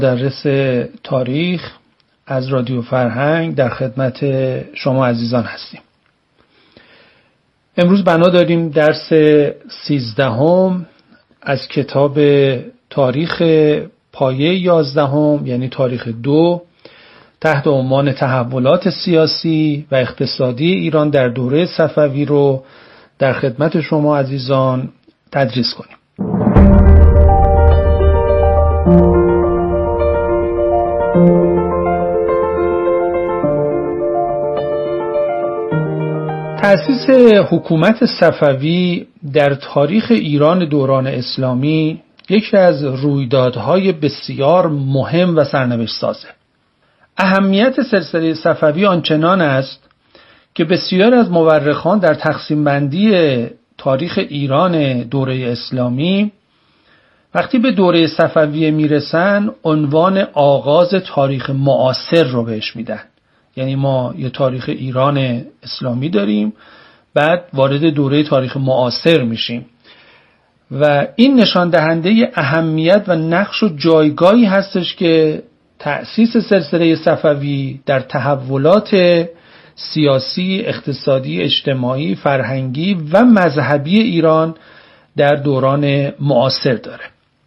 مدرس تاریخ از رادیو فرهنگ در خدمت شما عزیزان هستیم. امروز بنا داریم درس 13 از کتاب تاریخ پایه 11 یعنی تاریخ 2 تحت عنوان تحولات سیاسی و اقتصادی ایران در دوره صفوی رو در خدمت شما عزیزان تدریس کنیم. تأسیس حکومت صفوی در تاریخ ایران دوران اسلامی یکی از رویدادهای بسیار مهم و سرنوشت سازه. اهمیت سلسله صفوی آنچنان است که بسیار از مورخان در تقسیم بندی تاریخ ایران دوره اسلامی وقتی به دوره صفویه میرسن عنوان آغاز تاریخ معاصر رو بهش میدن. یعنی ما یه تاریخ ایران اسلامی داریم، بعد وارد دوره تاریخ معاصر میشیم و این نشان دهنده اهمیت و نقش و جایگاهی هستش که تأسیس سلسله صفوی در تحولات سیاسی، اقتصادی، اجتماعی، فرهنگی و مذهبی ایران در دوران معاصر داره.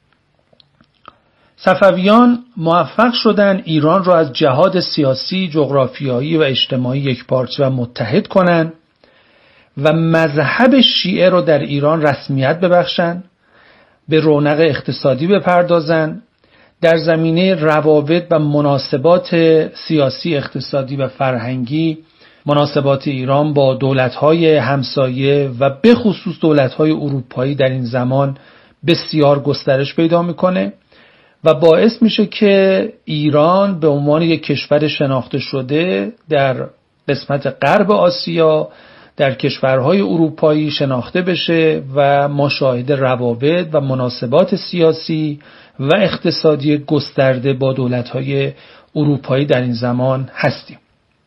صفویان موفق شدن ایران را از جهاد سیاسی، جغرافیایی و اجتماعی یکپارچه و متحد کنند و مذهب شیعه را در ایران رسمیت ببخشند، به رونق اقتصادی بپردازند، در زمینه روابط و مناسبات سیاسی، اقتصادی و فرهنگی مناسبات ایران با دولت‌های همسایه و به خصوص دولت‌های اروپایی در این زمان بسیار گسترش پیدا می‌کنه و باعث میشه که ایران به عنوان یک کشور شناخته شده در قسمت غرب آسیا در کشورهای اروپایی شناخته بشه و ما شاهد روابط و مناسبات سیاسی و اقتصادی گسترده با دولت‌های اروپایی در این زمان هستیم.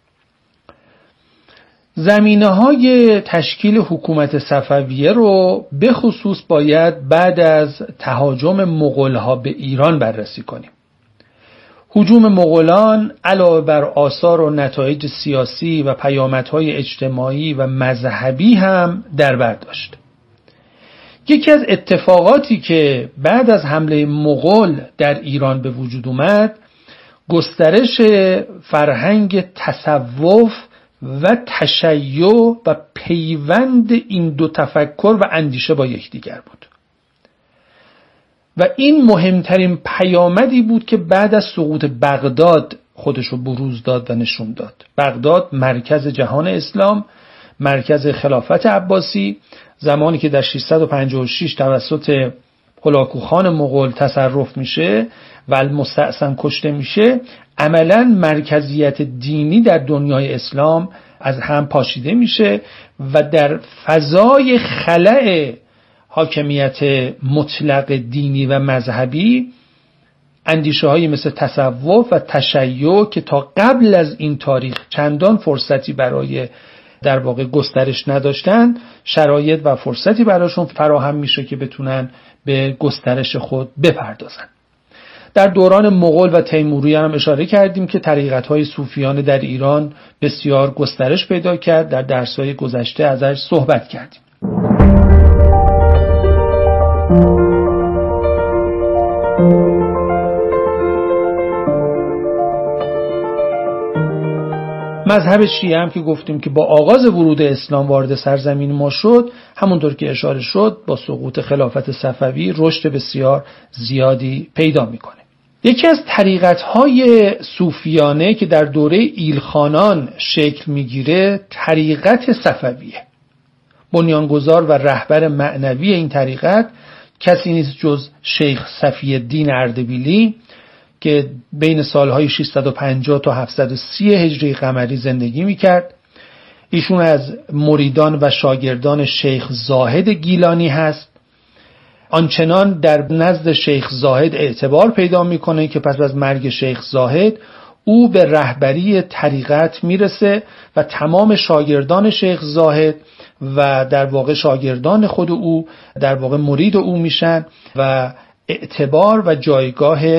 زمینه‌های تشکیل حکومت صفویه رو به خصوص باید بعد از تهاجم مغول‌ها به ایران بررسی کنیم. هجوم مغولان علاوه بر آثار و نتایج سیاسی و پیامدهای اجتماعی و مذهبی هم در بر داشت. یکی از اتفاقاتی که بعد از حمله مغول در ایران به وجود اومد گسترش فرهنگ تصوف و تشیع و پیوند این دو تفکر و اندیشه با یکدیگر بود و این مهمترین پیامدی بود که بعد از سقوط بغداد خودشو بروز داد و نشون داد. بغداد مرکز جهان اسلام، مرکز خلافت عباسی، زمانی که در 656 توسط هولاکو خان مغول تصرف میشه و المستحسن کشته میشه، عملاً مرکزیت دینی در دنیای اسلام از هم پاشیده میشه و در فضای خلأ حاکمیت مطلق دینی و مذهبی اندیشه هایی مثل تصوف و تشیع که تا قبل از این تاریخ چندان فرصتی برای در واقع گسترش نداشتن، شرایط و فرصتی براشون فراهم میشه که بتونن به گسترش خود بپردازن. در دوران مغول و تیموری هم اشاره کردیم که طریقت‌های صوفیانه در ایران بسیار گسترش پیدا کرد. در درس‌های گذشته ازش صحبت کردیم. مذهب شیعه هم که گفتیم که با آغاز ورود اسلام وارد سرزمین ما شد، همونطور که اشاره شد با سقوط خلافت صفوی رشد بسیار زیادی پیدا میکنه. یکی از طریقت‌های صوفیانه که در دوره ایلخانان شکل میگیره طریقت صفویه. بنیانگذار و رهبر معنوی این طریقت کسی نیست جز شیخ صفی الدین اردبیلی که بین سالهای 650 تا 730 هجری قمری زندگی میکرد. ایشون از مریدان و شاگردان شیخ زاهد گیلانی هست. آنچنان در نزد شیخ زاهد اعتبار پیدا میکنه که پس از مرگ شیخ زاهد او به رهبری طریقت میرسه و تمام شاگردان شیخ زاهد و در واقع شاگردان خود او در واقع مرید او میشن و اعتبار و جایگاه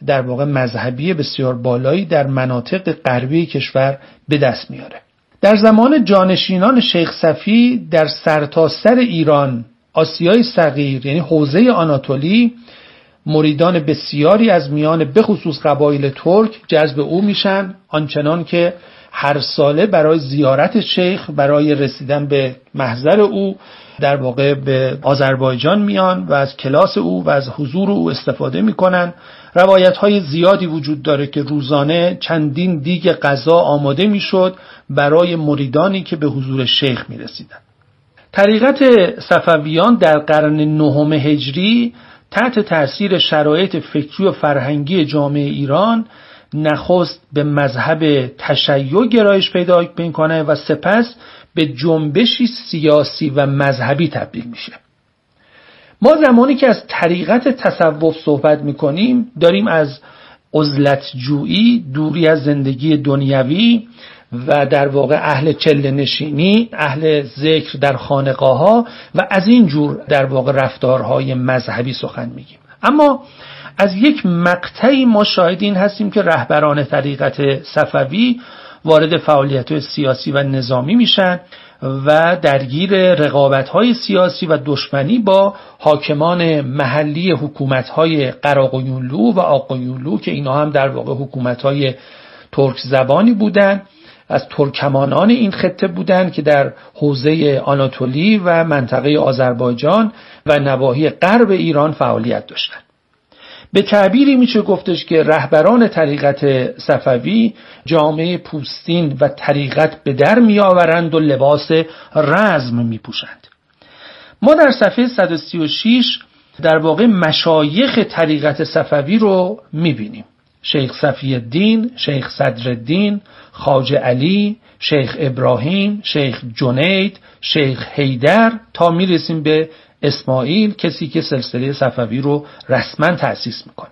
در واقع مذهبی بسیار بالایی در مناطق غربی کشور به دست میاره. در زمان جانشینان شیخ صفی در سرتاسر ایران، آسیای صغیر یعنی حوزه آناتولی، مریدان بسیاری از میان به خصوص قبایل ترک جذب او میشن، آنچنان که هر ساله برای زیارت شیخ، برای رسیدن به محضر او در واقع به آذربایجان میان و از کلاس او و از حضور او استفاده میکنن. روایت‌های زیادی وجود داره که روزانه چندین دیگ غذا آماده میشد برای مریدانی که به حضور شیخ میرسیدن. طریقت صفویان در قرن نهم هجری تحت تأثیر شرایط فکری و فرهنگی جامعه ایران نخست به مذهب تشیع گرایش پیدا میکنه و سپس به جنبشی سیاسی و مذهبی تبدیل میشه. ما زمانی که از طریقت تصوف صحبت میکنیم داریم از عزلت جویی، دوری از زندگی دنیوی و در واقع اهل چله نشینی، اهل ذکر در خانقاه‌ها و از این جور در واقع رفتارهای مذهبی سخن میگیم. اما از یک مقطعی ما شاهد این هستیم که رهبران طریقت صفوی وارد فعالیت‌های سیاسی و نظامی میشن و درگیر رقابت‌های سیاسی و دشمنی با حاکمان محلی حکومت‌های قراقویونلو و آقویونلو که اینا هم در واقع حکومت‌های ترک زبانی بودن، از ترکمانان این خطه بودند که در حوزه آناتولی و منطقه آذربایجان و نواحی غرب ایران فعالیت داشتند. به تعبیری میشه گفتش که رهبران طریقت صفوی جامعه پوستین و طریقت به در میآورند و لباس رزم میپوشند. ما در صفحه 136 در واقع مشایخ طریقت صفوی رو میبینیم: شیخ صفی الدین، شیخ صدرالدین، خواجه علی، شیخ ابراهیم، شیخ جنید، شیخ حیدر تا میرسیم به اسماعیل، کسی که سلسله صفوی رو رسما تأسیس میکنه.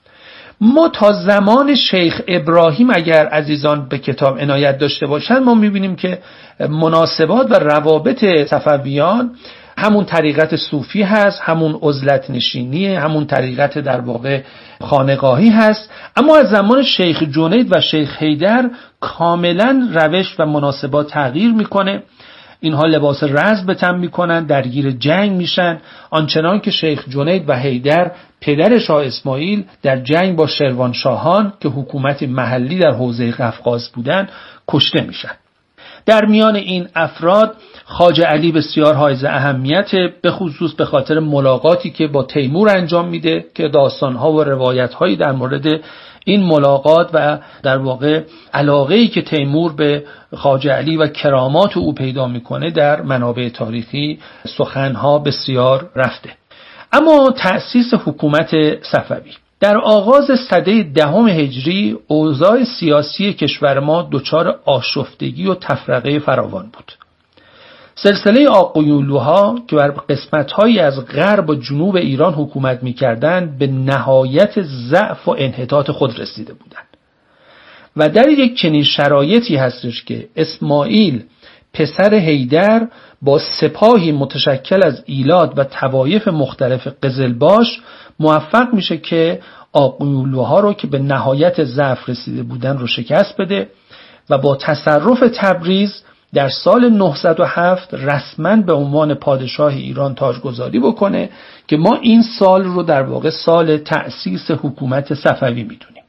ما تا زمان شیخ ابراهیم اگر عزیزان به کتاب عنایت داشته باشند ما میبینیم که مناسبات و روابط صفویان همون طریقت صوفی هست، همون عزلت نشینی، همون طریقت در واقع خانقاهی هست. اما از زمان شیخ جنید و شیخ حیدر کاملا روش و مناسبات تغییر میکنه. اینها لباس رزم به تن میکنن، درگیر جنگ میشن، آنچنان که شیخ جنید و حیدر پدر شاه اسماعیل در جنگ با شروانشاهان که حکومت محلی در حوزه قفقاز بودن کشته میشن. در میان این افراد خواجه علی بسیار حائز اهمیت، به خصوص به خاطر ملاقاتی که با تیمور انجام میده که داستانها و روایتهایی در مورد این ملاقات و در واقع علاقه‌ای که تیمور به خواجه علی و کرامات او پیدا میکنه در منابع تاریخی سخنها بسیار رفته. اما تأسیس حکومت صفوی در آغاز سده 10 هجری اوضاع سیاسی کشور ما دچار آشفتگی و تفرقه فراوان بود. سلسله آقویونلوها که بر قسمت‌هایی از غرب و جنوب ایران حکومت می‌کردند به نهایت ضعف و انحطاط خود رسیده بودند و در یک چنین شرایطی هستش که اسماعیل پسر حیدر با سپاهی متشکل از ایلات و طوایف مختلف قزلباش موفق میشه که آقویونلوها رو که به نهایت ضعف رسیده بودن رو شکست بده و با تصرف تبریز در سال 907 رسما به عنوان پادشاه ایران تاجگذاری بکنه که ما این سال رو در واقع سال تأسیس حکومت صفوی میدونیم.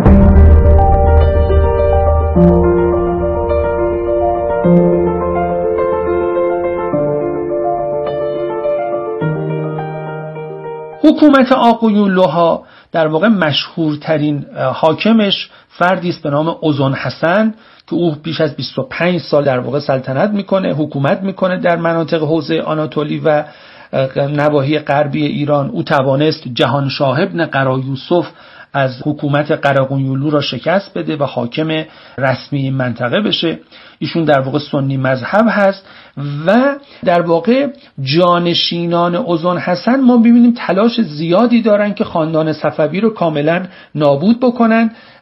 حکومت آقویونلوها در واقع مشهورترین حاکمش فردی است به نام اذن حسن که او بیش از 25 سال در واقع سلطنت میکنه، حکومت میکنه در مناطق حوزه آناتولی و نواحی غربی ایران. او توانست جهانشاه ابن قرایوسف از حکومت قراقویونلو را شکست بده و حاکم رسمی منطقه بشه. ایشون در واقع سنی مذهب هست و در واقع جانشینان اذن حسن ما ببینیم تلاش زیادی دارن که خاندان صفوی رو کاملا نابود بکنن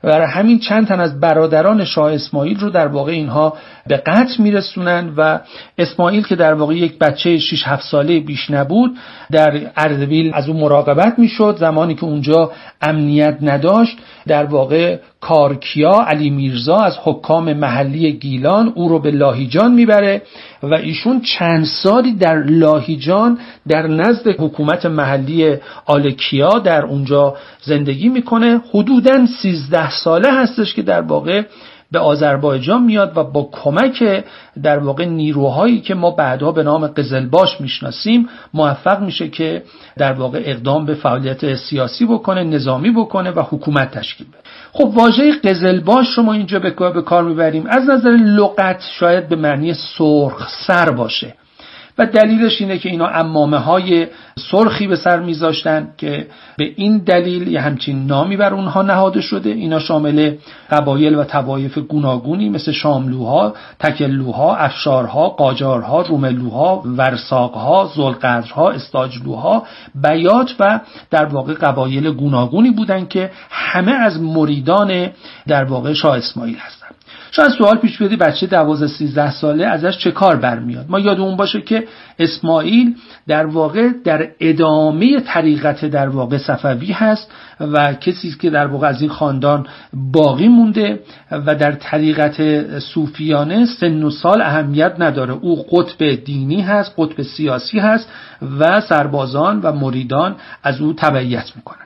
برای همین چند تن از برادران شاه اسماعیل رو در واقع اینها به قتل میرسونن و اسماعیل که در واقع یک بچه 6-7 ساله بیش نبود در اردبیل از اون مراقبت میشد. زمانی که اونجا امنیت نداشت در واقع کارکیا علی میرزا از حکام محلی گیلان او رو به لاهیجان میبره و ایشون چند سالی در لاهیجان در نزد حکومت محلی آلکیا در اونجا زندگی میکنه. حدوداً 13 ساله هستش که در واقع به آذربایجان میاد و با کمک در واقع نیروهایی که ما بعدها به نام قزلباش میشناسیم موفق میشه که در واقع اقدام به فعالیت سیاسی بکنه، نظامی بکنه و حکومت تشکیل بده. خب واژه قزلباش رو ما اینجا به کار میبریم از نظر لغت شاید به معنی سرخ سر باشه و دلیلش اینه که اینا عمامه های سرخی به سر میذاشتن که به این دلیل یه همچین نامی بر اونها نهاده شده. اینا شامل قبایل و طوایف گوناگونی مثل شاملوها، تکلوها، افشارها، قاجارها، روملوها، ورساقها، ذوالقرها، استاجلوها، بیات و در واقع قبایل گوناگونی بودن که همه از مریدان در واقع شاه اسماعیل هستن. شاید سوال پیش بیاد بچه 12-13 ساله ازش چه کار برمیاد؟ ما یادمون باشه که اسماعیل در واقع در ادامه طریقت در واقع صفوی هست و کسی که در واقع از این خاندان باقی مونده و در طریقت صوفیانه سن و سال اهمیت نداره. او قطب دینی هست، قطب سیاسی هست و سربازان و مریدان از او تبعیت میکنن.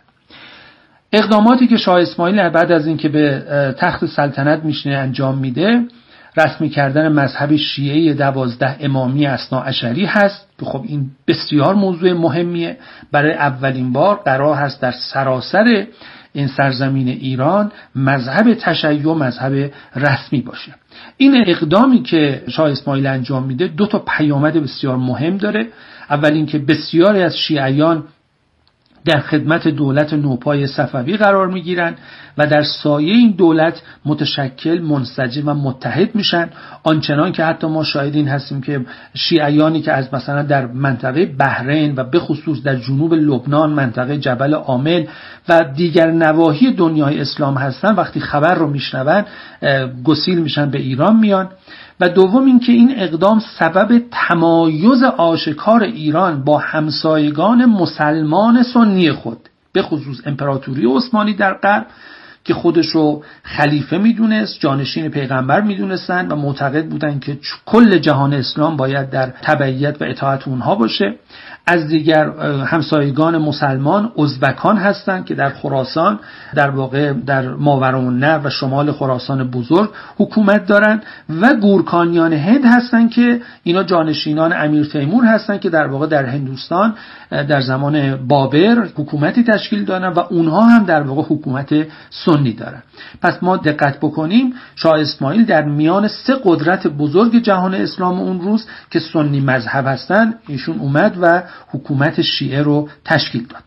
اقداماتی که شاه اسماعیل بعد از اینکه به تخت سلطنت میشینه انجام میده رسمی کردن مذهب شیعه 12 امامی اثناعشری هست که خب این بسیار موضوع مهمیه. برای اولین بار قرار هست در سراسر این سرزمین ایران مذهب تشیع مذهب رسمی باشه. این اقدامی که شاه اسماعیل انجام میده 2 تا پیامد بسیار مهم داره. اول اینکه بسیاری از شیعیان در خدمت دولت نوپای صفوی قرار میگیرن و در سایه این دولت متشکل، منسجم و متحد میشن، آنچنان که حتی ما شاهد این هستیم که شیعیانی که از مثلا در منطقه بحرین و به خصوص در جنوب لبنان منطقه جبل عامل و دیگر نواحی دنیای اسلام هستن وقتی خبر رو میشنون گسیل میشن به ایران میان. و دوم اینکه این اقدام سبب تمایز آشکار ایران با همسایگان مسلمان سنی خود به خصوص امپراتوری عثمانی در غرب که خودشو خلیفه میدونست، جانشین پیغمبر میدونستن و معتقد بودن که کل جهان اسلام باید در تبعیت و اطاعت اونها باشه. از دیگر همسایگان مسلمان ازبکان هستند که در خراسان در واقع در ماوراءالنهر و شمال خراسان بزرگ حکومت دارن و گورکانیان هند هستند که اینا جانشینان امیر تیمور هستند که در واقع در هندوستان در زمان بابر حکومتی تشکیل دادن و اونها هم در واقع حکومت سنی دارن. پس ما دقت بکنیم شاه اسماعیل در میان 3 قدرت بزرگ جهان اسلام اون روز که سنی مذهب هستن ایشون اومد و حکومت شیعه رو تشکیل داد.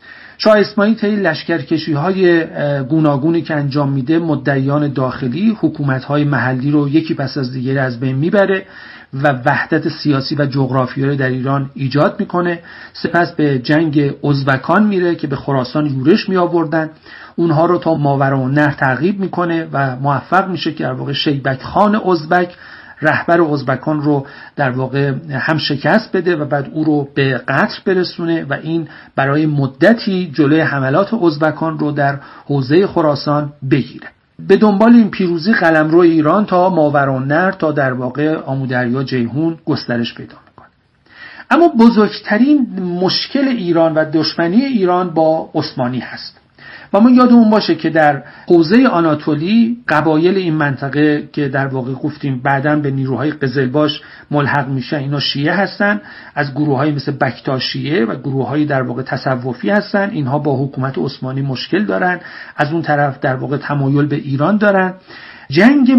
شاه اسماعیل طی لشکرکشی‌های گوناگونی که انجام میده مدعیان داخلی حکومت‌های محلی رو یکی پس از دیگری از بین میبره و وحدت سیاسی و جغرافیایی در ایران ایجاد میکنه. سپس به جنگ ازبکان میره که به خراسان یورش میآوردن، اونها رو تا ماوراءالنهر تعقیب میکنه و موفق میشه که در واقع شیبک خان ازبک رهبر ازبکان رو در واقع هم شکست بده و بعد او رو به قتل برسونه و این برای مدتی جلوی حملات ازبکان رو در حوزه خراسان بگیره. به دنبال این پیروزی قلمرو ایران تا ماوراءالنهر تا در واقع آمودریا جیهون گسترش پیدا میکنه. اما بزرگترین مشکل ایران و دشمنی ایران با عثمانی هست و ما یادمون باشه که در حوزه آناتولی قبایل این منطقه که در واقع گفتیم بعداً به نیروهای قزلباش ملحق میشن اینا شیعه هستن، از گروه‌های مثل بکتاشیه و گروه‌های در واقع تصوفی هستن. اینها با حکومت عثمانی مشکل دارن، از اون طرف در واقع تمایل به ایران دارن. جنگ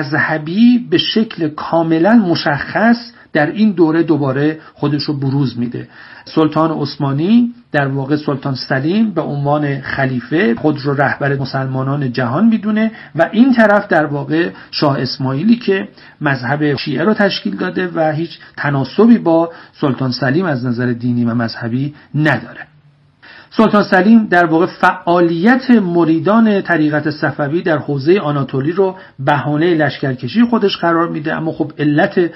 مذهبی به شکل کاملا مشخص در این دوره دوباره خودش رو بروز میده. سلطان عثمانی در واقع سلطان سلیم به عنوان خلیفه خود رو رهبر مسلمانان جهان میدونه و این طرف در واقع شاه اسماعیلی که مذهب شیعه رو تشکیل داده و هیچ تناسبی با سلطان سلیم از نظر دینی و مذهبی نداره. سلطان سلیم در واقع فعالیت مریدان طریقت صفوی در حوزه آناتولی رو بهانه لشکرکشی خودش قرار میده، اما خب علت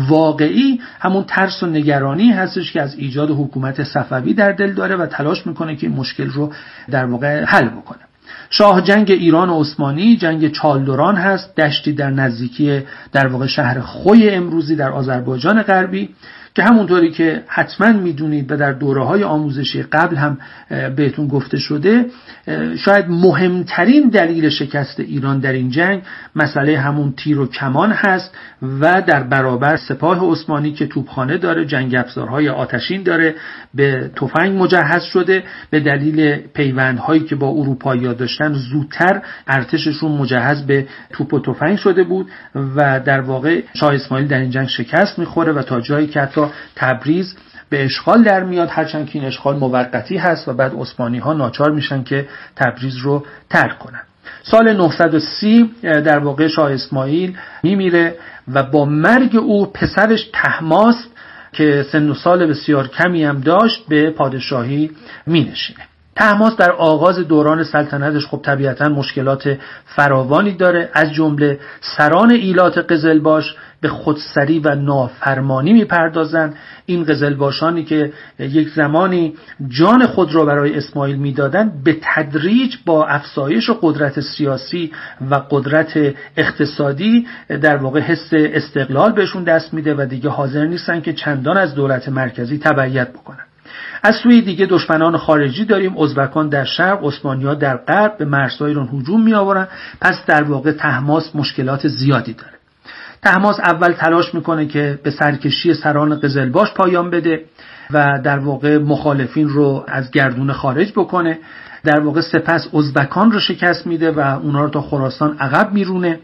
واقعی همون ترس و نگرانی هستش که از ایجاد حکومت صفوی در دل داره و تلاش میکنه که این مشکل رو در واقع حل بکنه. شاه جنگ ایران و عثمانی جنگ چالدوران هست، دشتی در نزدیکی در واقع شهر خوی امروزی در آذربایجان غربی که همونطوری که حتما میدونید و در دوره‌های آموزشی قبل هم بهتون گفته شده، شاید مهمترین دلیل شکست ایران در این جنگ مسئله همون تیر و کمان هست و در برابر سپاه عثمانی که توپخانه داره، جنگ افزارهای آتشین داره، به تفنگ مجهز شده، به دلیل پیوندهایی که با اروپایی‌ها داشتن زودتر ارتششون مجهز به توپ و تفنگ شده بود و در واقع شاه اسماعیل در این جنگ شکست میخوره و تا جایی که حتی تبریز به اشغال در میاد، هرچند که این اشغال موقتی هست و بعد عثمانی ها ناچار میشن که تبریز رو ترک کنن. سال 930 در واقع شاه اسماعیل میمیره و با مرگ او پسرش طهماسب که سن و سال بسیار کمی هم داشت به پادشاهی مینشینه. طهماسب در آغاز دوران سلطنتش خب طبیعتا مشکلات فراوانی داره، از جمله سران ایلات قزلباش به خودسری و نافرمانی میپردازن. این قزلباشانی که یک زمانی جان خود را برای اسماعیل میدادن به تدریج با افزایش قدرت سیاسی و قدرت اقتصادی در واقع حس استقلال بهشون دست میده و دیگه حاضر نیستن که چندان از دولت مرکزی تبعیت بکنن. از سوی دیگه دشمنان خارجی داریم، ازبکان در شرق، عثمانی‌ها در غرب به مرزهای ایران هجوم میآورن. پس در واقع طهماسب مشکلات زیادی داره. طهماسب اول تلاش میکنه که به سرکشی سران قزلباش پایان بده و در واقع مخالفین رو از گردونه خارج بکنه. در واقع سپس ازبکان رو شکست میده و اونا رو تا خراسان عقب میرونه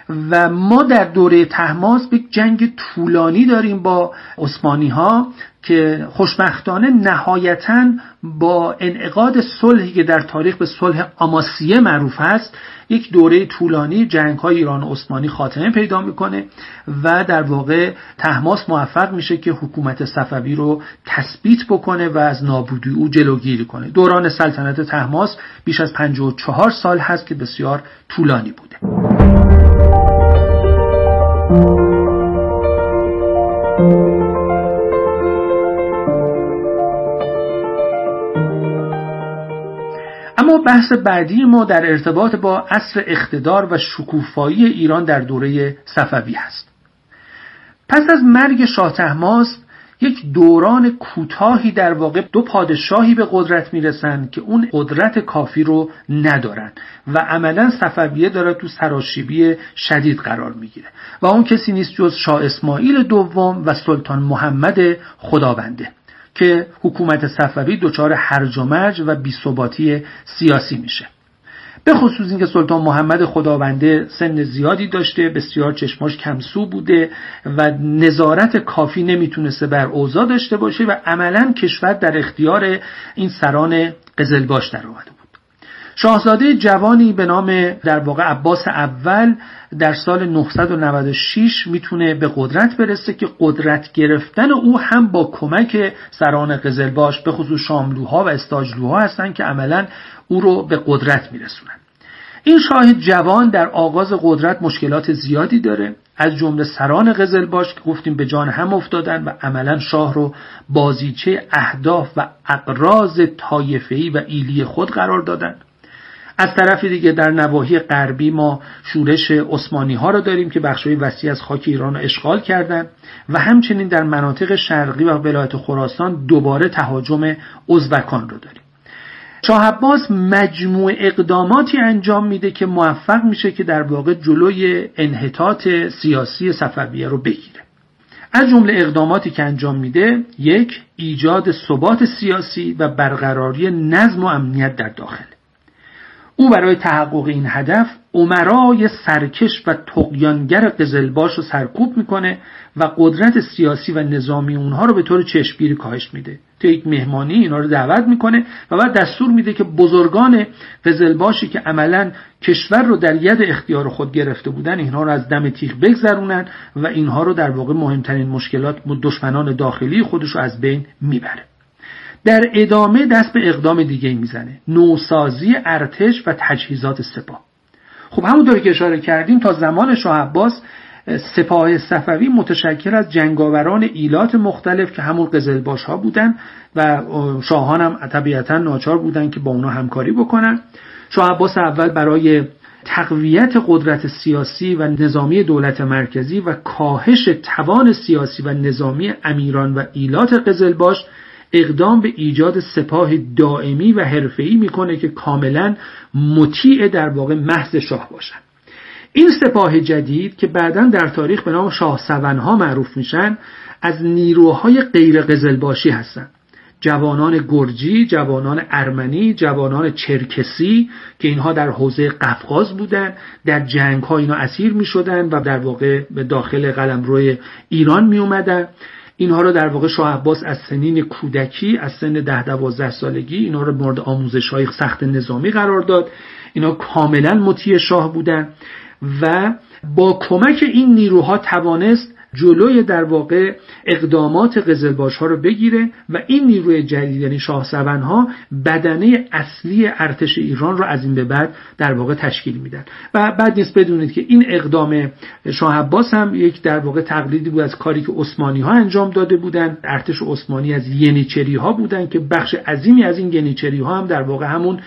و ما در دوره طهماسب یک جنگ طولانی داریم با عثمانی ها که خوشبختانه نهایتاً با انعقاد صلحی که در تاریخ به صلح آماسیه معروف هست، یک دوره طولانی جنگ‌های ایران و عثمانی خاتمه پیدا میکنه و در واقع طهماسب موفق میشه که حکومت صفوی رو تثبیت بکنه و از نابودی او جلوگیری کنه. دوران سلطنت طهماسب بیش از 54 سال هست که بسیار طولانی بوده. اما بحث بعدی ما در ارتباط با عصر اقتدار و شکوفایی ایران در دوره صفوی هست. پس از مرگ شاه طهماسب یک دوران کوتاهی در واقع دو پادشاهی به قدرت میرسن که اون قدرت کافی رو ندارن و عملا صفویه داره تو سراشیبی شدید قرار میگیره و اون کسی نیست جز شاه اسماعیل دوم و سلطان محمد خدابنده که حکومت صفوی دچار هرج و مرج و بی‌ثباتی سیاسی میشه. به خصوص اینکه سلطان محمد خدابنده سن زیادی داشته، بسیار چشماش کمسو بوده و نظارت کافی نمیتونسته بر اوضاع داشته باشه و عملاً کشور در اختیار این سران قزلباش در اومده بود. شاهزاده جوانی به نام در واقع عباس اول در سال 996 میتونه به قدرت برسه که قدرت گرفتن او هم با کمک سران قزلباش به خصوص شاملوها و استاجلوها هستن که عملاً او رو به قدرت میرسونن. این شاه جوان در آغاز قدرت مشکلات زیادی داره، از جمله سران قزلباش که گفتیم به جان هم افتادن و عملاً شاه رو بازیچه اهداف و اغراض طایفه‌ای و ایلی خود قرار دادن. از طرف دیگه در نواحی غربی ما شورش عثمانی ها رو داریم که بخشای وسیع از خاک ایران رو اشغال کردن و همچنین در مناطق شرقی و ولایت خراسان دوباره تهاجم ازبکان رو داریم. شاه عباس مجموع اقداماتی انجام میده که موفق میشه که در واقع جلوی انحطاط سیاسی صفویه رو بگیره. از جمله اقداماتی که انجام میده: 1. ایجاد ثبات سیاسی و برقراری نظم و امنیت در داخل. او برای تحقق این هدف امرای سرکش و طغیانگر قزلباش رو سرکوب میکنه و قدرت سیاسی و نظامی اونها رو به طور چشمگیری کاهش میده. تو یک مهمانی اینا رو دعوت میکنه و بعد دستور میده که بزرگان قزلباشی که عملاً کشور رو در ید اختیار خود گرفته بودن اینها رو از دم تیغ بگذرونن و اینها رو در واقع مهمترین مشکلات دشمنان داخلی خودش رو از بین میبره. در ادامه دست به اقدام دیگه میزنه، نوسازی ارتش و تجهیزات سپاه. خب همونطوری که اشاره کردیم تا زمان شاه عباس سپاه صفوی متشکل از جنگاوران ایلات مختلف که همون قزلباش ها بودن و شاهان هم طبیعتا ناچار بودن که با اونا همکاری بکنن. شاه عباس اول برای تقویت قدرت سیاسی و نظامی دولت مرکزی و کاهش توان سیاسی و نظامی امیران و ایلات قزلباش اقدام به ایجاد سپاه دائمی و حرفه‌ای میکنه که کاملا مطیع در واقع محض شاه باشن. این سپاه جدید که بعداً در تاریخ به نام شاه سونها معروف میشن از نیروهای غیر قزلباشی هستن. جوانان گرجی، جوانان ارمنی، جوانان چرکسی که اینها در حوزه قفقاز بودن، در جنگ‌ها اینا اسیر میشدن و در واقع به داخل قلمرو ایران می اومدن. اینها رو در واقع شاه عباس از سنین کودکی، از سن 10-12 سالگی اینها رو مورد آموزش‌های سخت نظامی قرار داد. اینا کاملا مطیع شاه بودن و با کمک این نیروها توانست جلوی در واقع اقدامات قزلباش‌ها رو بگیره و این نیروی جدید یعنی شاه سونها بدنه اصلی ارتش ایران رو از این به بعد در واقع تشکیل میدن. و بعد نیست بدونید که این اقدام شاه عباس هم یک در واقع تقلیدی بود از کاری که عثمانی‌ها انجام داده بودند. ارتش عثمانی از ینیچری‌ها بودند که بخش عظیمی از این ینیچری‌ها هم در واقع همون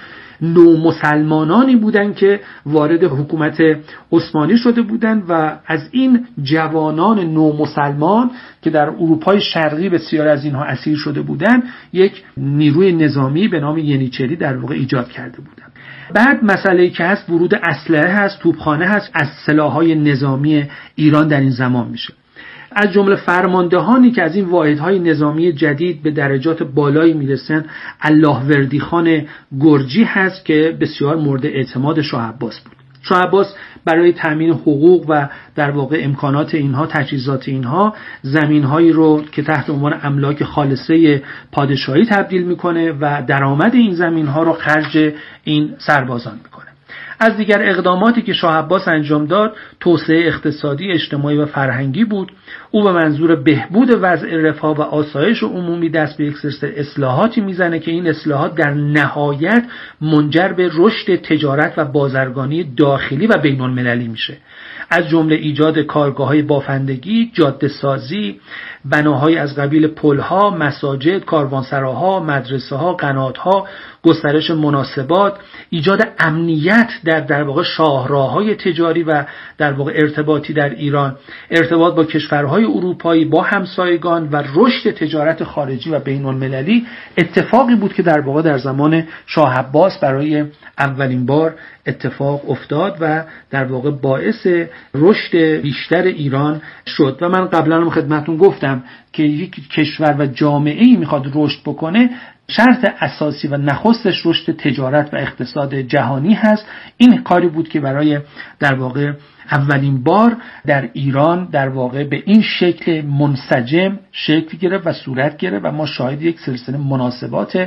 نومسلمانانی بودند که وارد حکومت عثمانی شده بودند و از این جوانان نومسلمان که در اروپای شرقی بسیار از اینها اسیر شده بودند یک نیروی نظامی به نام ینیچری در واقع ایجاد کرده بودند. بعد مسئله‌ای که هست ورود اسلحه هست، توپخانه هست، از سلاح‌های نظامی ایران در این زمان میشه. از جمله فرماندهانی که از این واحدهای نظامی جدید به درجات بالایی میرسن اللهوردی خان گرجی هست که بسیار مورد اعتماد شاه عباس بود. شاه عباس برای تامین حقوق و در واقع امکانات اینها، تجهیزات اینها، زمینهایی رو که تحت عنوان املاک خالصه پادشاهی تبدیل میکنه و درآمد این زمینها رو خرج این سربازان میکنه. از دیگر اقداماتی که شاه عباس انجام داد توسعه اقتصادی، اجتماعی و فرهنگی بود. او به منظور بهبود وضع رفاه و آسایش عمومی دست به یک سلسله اصلاحاتی میزنه که این اصلاحات در نهایت منجر به رشد تجارت و بازرگانی داخلی و بین المللی میشه. از جمله ایجاد کارگاه‌های بافندگی، جاده سازی، بناهای از قبیل پل‌ها، مساجد، کاروانسراها، مدرسه‌ها، قنات‌ها، گسترش مناسبات، ایجاد امنیت در واقع شاهراه‌های تجاری و در واقع ارتباطی در ایران، ارتباط با کشورهای اروپایی، با همسایگان و رشد تجارت خارجی و بین المللی اتفاقی بود که در واقع در زمان شاه عباس برای اولین بار اتفاق افتاد و در واقع باعث رشد بیشتر ایران شد. و من قبلا هم خدمتتون گفتم که یک کشور و جامعه‌ای میخواد رشد بکنه شرط اساسی و نخستش رشد تجارت و اقتصاد جهانی هست. این کاری بود که برای در واقع اولین بار در ایران در واقع به این شکل منسجم شکل گرفت و صورت گرفت و ما شاهد یک سلسله مناسبات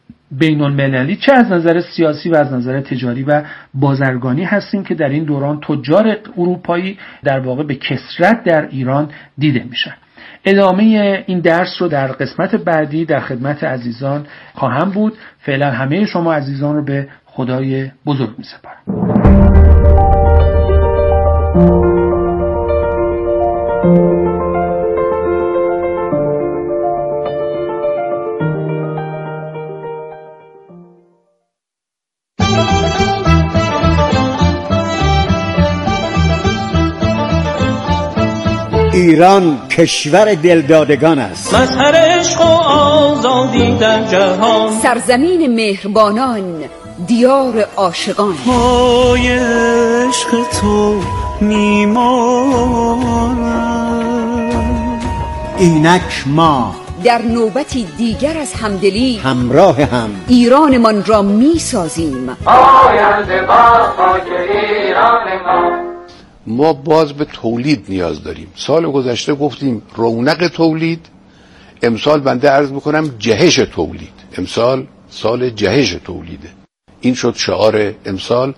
بین المللی چه از نظر سیاسی و از نظر تجاری و بازرگانی هستیم که در این دوران تجار اروپایی در واقع به کثرت در ایران دیده میشن. ادامه این درس رو در قسمت بعدی در خدمت عزیزان خواهم بود. فعلا همه شما عزیزان رو به خدای بزرگ می‌سپارم. ایران کشور دلدادگان است، مظهر عشق و آزادی در جهان، سرزمین مهربانان، دیار عاشقان. پای عشق تو میمانم. اینک ما در نوبتی دیگر از همدلی همراه هم ایرانمان را میسازیم. آینده با خاک ایران ما باز به تولید نیاز داریم. سال گذشته گفتیم رونق تولید، امسال بنده عرض میکنم جهش تولید. امسال سال جهش تولیده. این شد شعار امسال.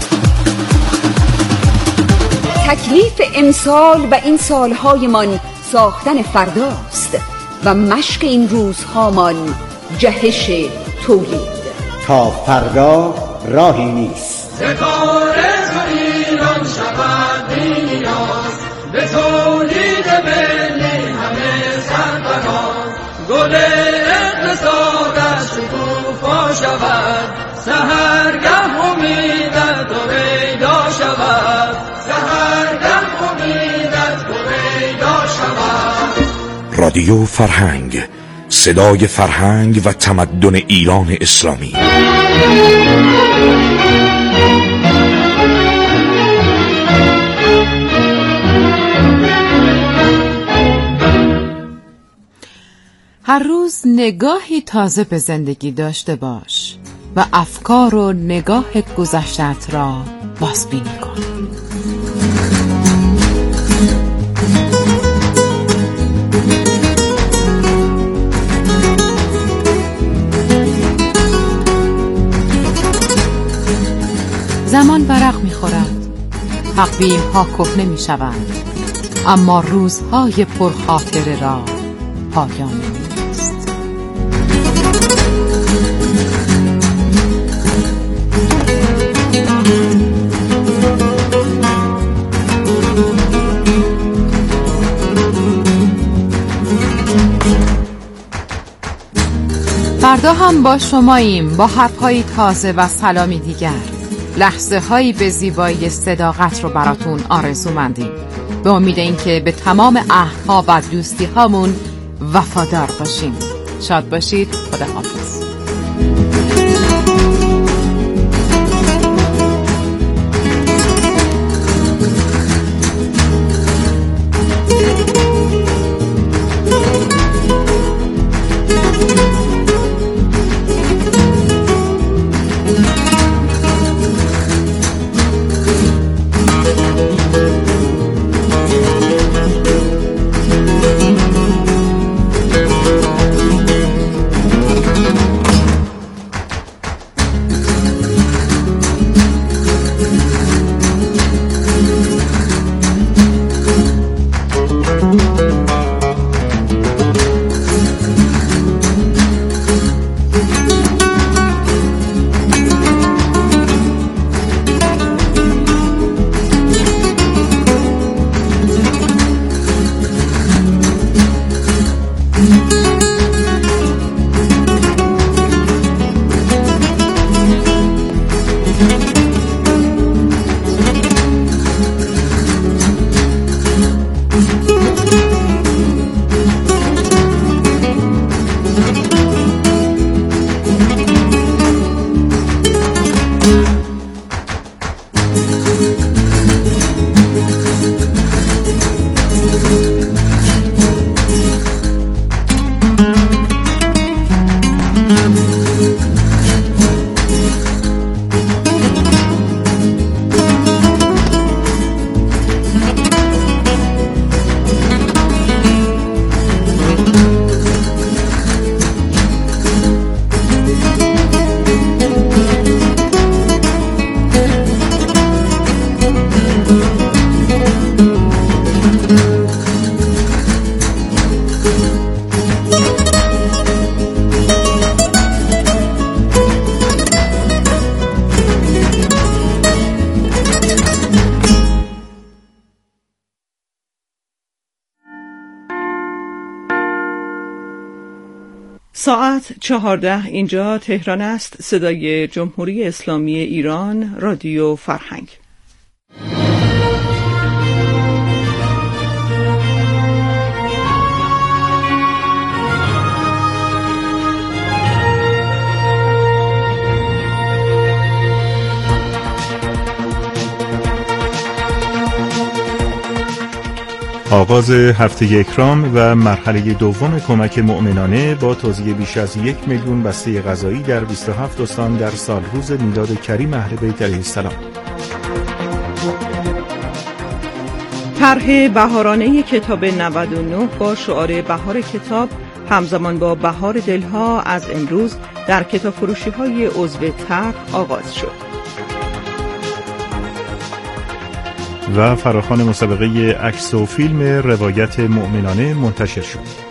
تکلیف امسال و این سالهایمان ساختن فرداست و مشق این روزهامان جهش تولید. تا فردا راهی نیست. کار ایران شود نیاز به تولید ملی همه سرفراز. گل اقتصادش شکوفا شود، سحرگه امیدت و پیدا شود، سحرگه امیدت و پیدا شود. رادیو فرهنگ، صدای فرهنگ و تمدن ایران اسلامی. هر روز نگاهی تازه به زندگی داشته باش و افکار و نگاه گذشته‌ات را بازبینی کن. زمان ورق می‌خورد، تقویم‌ها کهنه می‌شوند، اما روزهای پرخاطره را پایان نیست. فردا هم با شماییم، با حرف‌های تازه و سلامی دیگر. لحظه هایی به زیبایی صداقت رو براتون آرزومندیم، به امید اینکه به تمام عهدها و دوستی هامون وفادار باشیم. شاد باشید. خداحافظ. ساعت 14 اینجا تهران است. صدای جمهوری اسلامی ایران، رادیو فرهنگ. آغاز هفته اکرام و مرحله دوم کمک مؤمنانه با توزیع بیش از 1 میلیون بسته غذایی در 27 استان در سالروز میلاد کریم اهل بیت علیه السلام. طرح بهارانه کتاب 99 با شعار بهار کتاب همزمان با بهار دلها از امروز در کتاب فروشی‌های عضو طرح آغاز شد. و فراخوان مسابقه عکس و فیلم روایت مؤمنانه منتشر شد.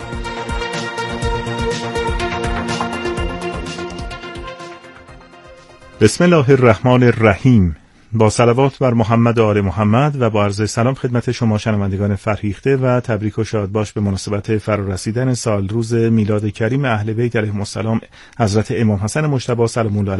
بسم الله الرحمن الرحیم. با صلوات بر محمد و آل محمد و با عرض سلام خدمت شما شنوندگان فرهیخته و تبریک و شادباش به مناسبت فرارسیدن سال روز میلاد کریم اهل بیت علیهم السلام حضرت امام حسن مجتبی سلام الله